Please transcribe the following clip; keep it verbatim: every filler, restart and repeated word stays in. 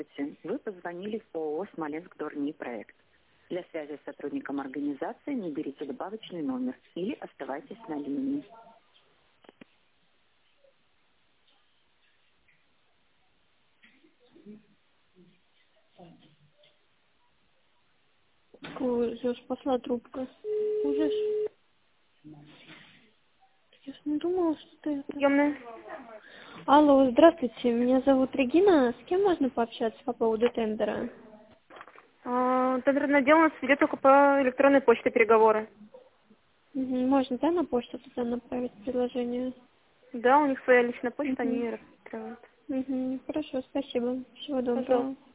Вы позвонили в ООО «Смоленск Дорний проект». Для связи с сотрудником организации наберите добавочный номер или оставайтесь на линии. Ой, Зёж, пошла трубка. Ужас. Я ж не думала, что ты это... Приемная. Алло, здравствуйте, меня зовут Регина. С кем можно пообщаться по поводу тендера? А, Тендерный отдел у нас ведет только по электронной почте переговоры. Угу, можно, да, на почту туда направить предложение? Да, у них своя личная почта, Угу. они рассматривают. Угу, хорошо, спасибо. Всего доброго. Пожалуйста.